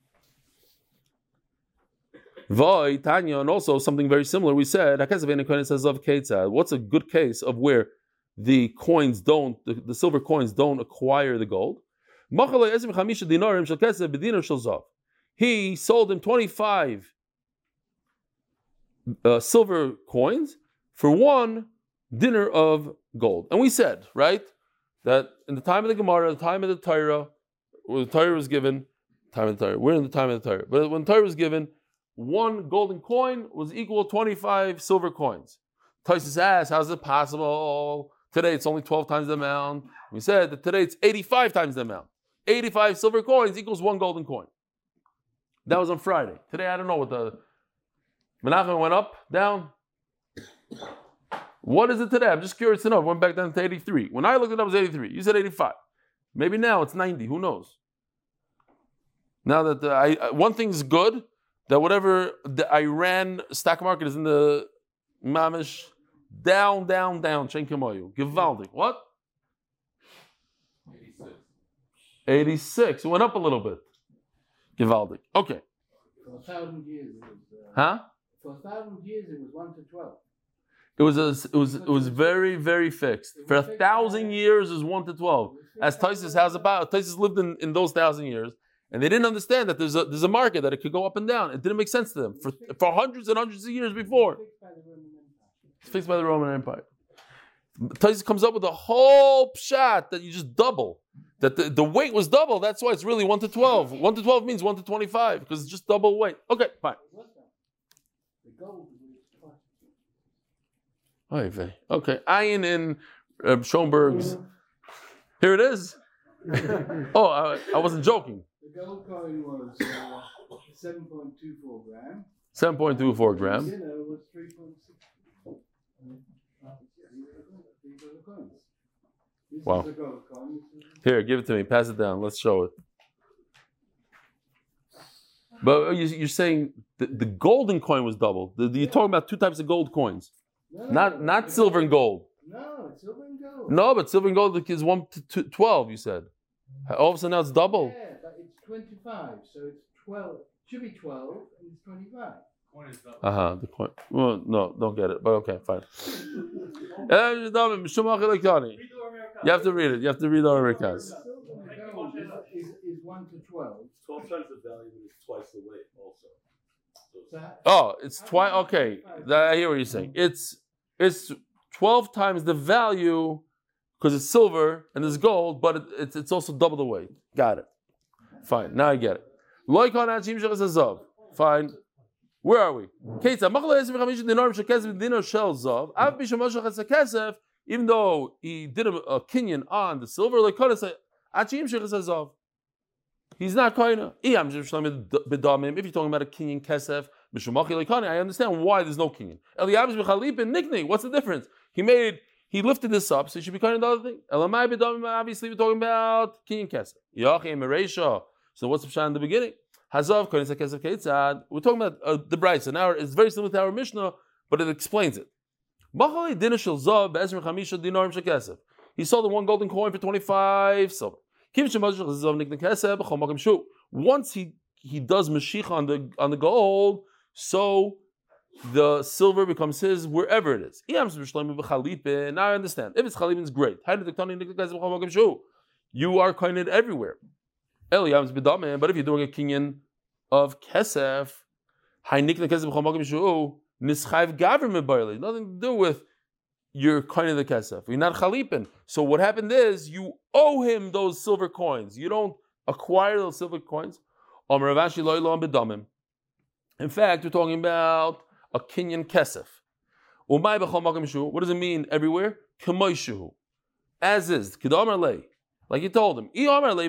Voi, Tanya, and also something very similar. We said, what's a good case of where the coins don't, the, the silver coins don't acquire the gold? He sold him twenty-five uh, silver coins for one dinner of gold. And we said, right, that in the time of the Gemara, the time of the Torah, when the Torah was given, time of the Torah, we're in the time of the Torah, but when the Torah was given, one golden coin was equal to twenty-five silver coins. Tosfos asks, how is it possible? Today it's only twelve times the amount. We said that today it's eighty-five times the amount. eighty-five silver coins equals one golden coin. That was on Friday. Today I don't know what the Menachem went up, down. What is it today? I'm just curious to know. It went back down to eighty-three. When I looked it up, it was eighty-three. You said eighty-five. Maybe now it's ninety. Who knows? Now that the, I, one thing's good, that whatever the Iran stock market is in the mamish, down, down, down. Shen Kimoyu. Givaldic. What? eighty-six. eighty-six. It went up a little bit. Givaldic. Okay. For a thousand years it was. Uh, huh? For a thousand years it was one to twelve. It was a, it was it was very very fixed. For a thousand years, it was one to twelve. As Tosfos has about Tosfos lived in, in those thousand years, and they didn't understand that there's a there's a market that it could go up and down. It didn't make sense to them for for hundreds and hundreds of years before. It's fixed by the Roman Empire. Tosfos comes up with a whole pshat that you just double. That the, the weight was double. That's why it's really one to twelve. One to twelve means one to twenty-five because it's just double weight. Okay, fine. Okay, Ayin in uh, Schoenberg's. Here it is. Oh, I, I wasn't joking. The gold coin was uh, seven point two four grams. seven point two four grams. The dinner was three point six. These are the coins. This Wow. is the gold coin. Here, give it to me. Pass it down. Let's show it. But you, you're saying the, the golden coin was double. The, you're talking about two types of gold coins. No, Not not silver and gold. No, it's silver and gold. No, but silver and gold is one to two, twelve, you said. All of a sudden now it's double. Yeah, but it's twenty-five, so it's twelve. Should be twelve, and it's twenty-five. Uh huh. The coin. Well, no, don't get it. But okay, fine. You have to read it. You have to read the Americans. Silver and gold is, is, is one to twelve. twelve times the value, but it's twice the weight also. So how- Oh, it's twice. Okay, I hear what you're saying. It's it's twelve times the value because it's silver and it's gold, but it, it's it's also double the weight. Got it. Fine. Now I get it. Fine. Where are we? Even though he did a, a kinyan on the silver, like he's not koina. If you're talking about a kinyan kesef, I understand why there's no kinyan. What's the difference? He made, he lifted this up, so he should be koina the other thing. Obviously, we're talking about kinyan kesef. So what's the pshat in the beginning? Hazav koina kesef keitzad. We're talking about uh, the brayso. Now it's very similar to our Mishnah, but it explains it. He sold the one golden coin for twenty-five silver. Once he, he does Mashiach on the on the gold, so the silver becomes his wherever it is. Now I understand. If it's Chalipin, it's great. You are coined everywhere. Eliyam's b'damim. But if you're doing a kinyan of kesef, haynik the kesef b'chol makom shu nischayv gaver mebarli. Nothing to do with your coin of the kesef. You're not chalipin. So what happened is you owe him those silver coins. You don't acquire those silver coins. In fact, we're talking about a kinyan kesef. What does it mean everywhere? As is. Like you told him.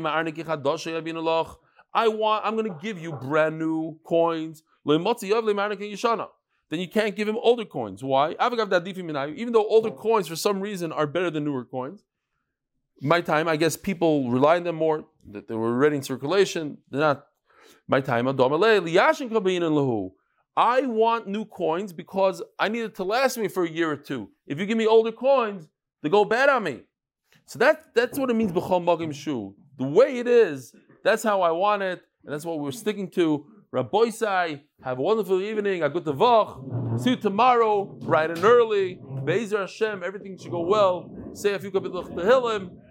I want, I'm going to give you brand new coins. Then you can't give him older coins. Why? Even though older coins for some reason are better than newer coins. My time, I guess people rely on them more, that they were already in circulation. They're not. My time, I want new coins because I need it to last me for a year or two. If you give me older coins, they go bad on me. So that, that's what it means, b'chol magim shu. The way it is, that's how I want it, and that's what we're sticking to. Rabbi Sai, have a wonderful evening, a good tavach. See you tomorrow, bright and early. Be'ezer Hashem, everything should go well. Say a few kapitach tehillim.